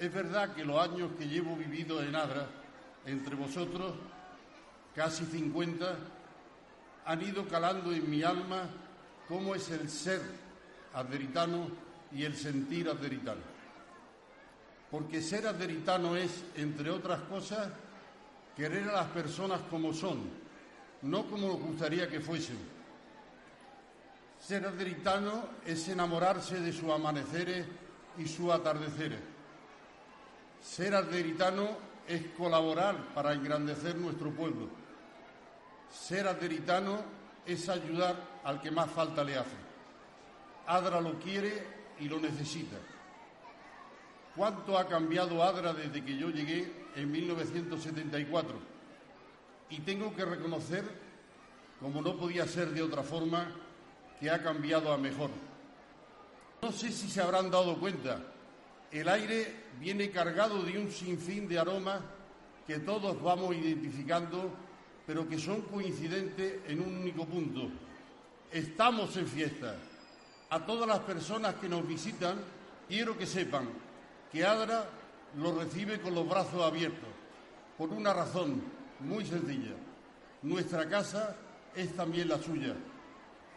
Es verdad que los años que llevo vivido en Adra, entre vosotros, casi 50, han ido calando en mi alma cómo es el ser adveritano y el sentir adveritano. Porque ser adveritano es, entre otras cosas, querer a las personas como son, no como nos gustaría que fuesen. Ser adveritano es enamorarse de sus amaneceres y sus atardeceres. Ser adveritano es colaborar para engrandecer nuestro pueblo. Ser adveritano es ayudar al que más falta le hace. Adra lo quiere y lo necesita. ¿Cuánto ha cambiado Adra desde que yo llegué en 1974? Y tengo que reconocer, como no podía ser de otra forma, que ha cambiado a mejor. No sé si se habrán dado cuenta, el aire viene cargado de un sinfín de aromas que todos vamos identificando, pero que son coincidentes en un único punto. Estamos en fiesta. A todas las personas que nos visitan, quiero que sepan que Adra los recibe con los brazos abiertos, por una razón muy sencilla. Nuestra casa es también la suya.